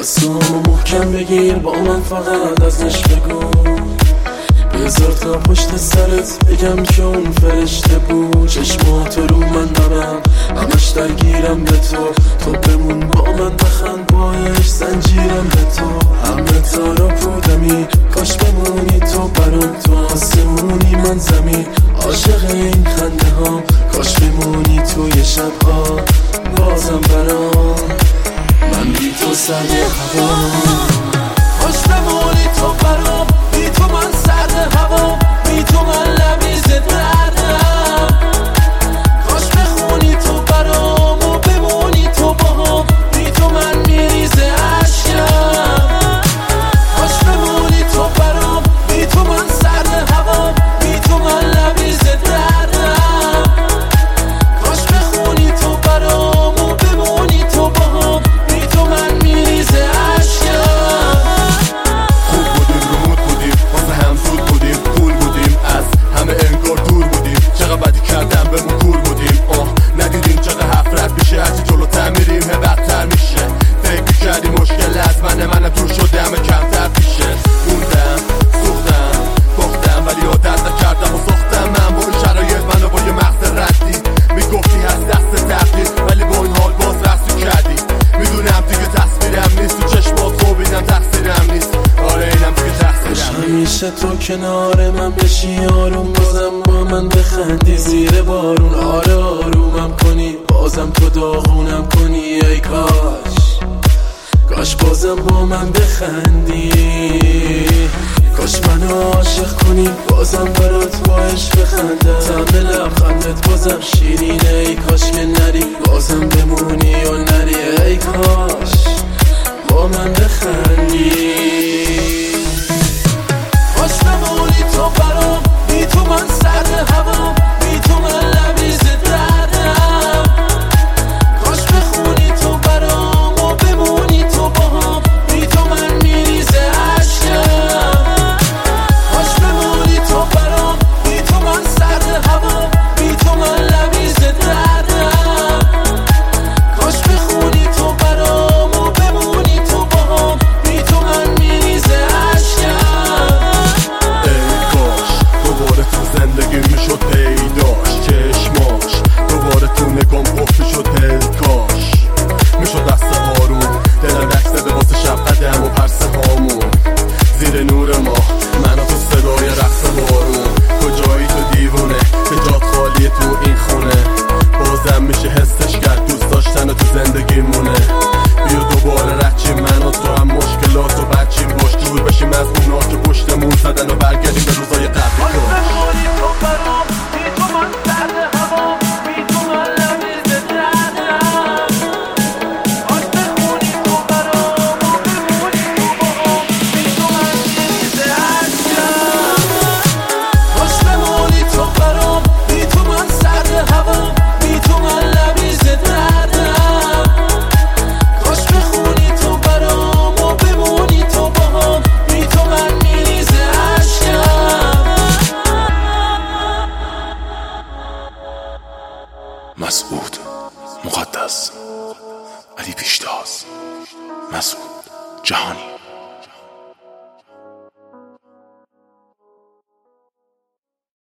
دستامو محکم بگیر، با من فقط ازش بگو. بذار تا پشت سرت بگم که اون فرشته بود. چشماتو رو من نبند، همش درگیرم به تو بمون با من بخند، باش زنجیرم به تو. همه تارا پودمی، کاش بمونی تو برام، تو آسمونی من زمین، عاشق این خنده ها. کاش بمونی توی شبها بازم برام، من بی تو سرد هوا. کاش بمونی تو برام، بی تو من سرد هوا، بی تو من لبریز دردم. کاش بخونی تو برام و بمونی تو باهم، بی تو من میریزه عشقم. کاش بمونی تو برام، بی تو من سرد هوا، بی تو من لبریز دردم. کاش بخونی تو برام و بمونی تو باهم، بی تو من میریزه عشقم. خوب بودیم، رمود بودیم، واسه هم زود بودیم، کول بودیم، از همه انگار دور بودیم. چقدر بدی کردم بهمون کور بودیم، ندیدیم چقدر حفرت میشه، هرچی جلوتر میریم هی بدتر میشه. فکر میکردی مشکل از منم دور شده، همه کمتر پیشه. موندم، سوختم، باختم، ولی عادت نکردم و ساختم. من با این شرایط منو با یه مغز ردی میگفتی هست دست تقدیر، ولی با این حال باز رسو کردی. میدونم دیگه تصویرم نیست، تو چشمات خوبیدم تقصیرم نیست. آره اینم دیگه تقصیرم نیست. همیشه تو کنار من بشی آروم، بازم با من بخندی زیر بارون. آره آرومم کنی، بازم تو داغونم کنی. ای کاش بازم با من بخندی. کاش منو عاشق کنی، بازم برات با عشق بخندم. طعم لبخندت بازم شیرینه، ای کاش که نری، بازم بمونی یا نری. ای کاش با من بخندی. کاش بمونی تو برام، بی تو من سرد هوا، بی تو من لبریز دردم. کاش بخونی تو برام و بمونی تو باهم، بی تو من میریزه عشقم. کاش بمونی تو برام، بی تو من سرد هوا، بی تو من لبریز دردم. کاش بخونی تو برام و بمونی تو باهم، بی تو من میریزه عشقم. دوباره تو زندگی میشد پیداش، چشماش دوباره تو نگام قفل شد. کاش میشد دست آروم، دلم رقص زده واسه شب قدم و پرسه هامون. زیر نور ما من و تو صدای رقص بارون. کجایی تو دیوونه که جات خالیه تو این خونه، بازم میشه حسش کرد دوست داشتن تو زندگی مونه. بیا دوباره رچیم من و تو، هم مشکلات و بچیم باش، دور بشیم از اونا که پشتمون زدن و برگردیم به روزای قبلی. مسعود مقدس، علی پیشتاز، مسعود جهانی.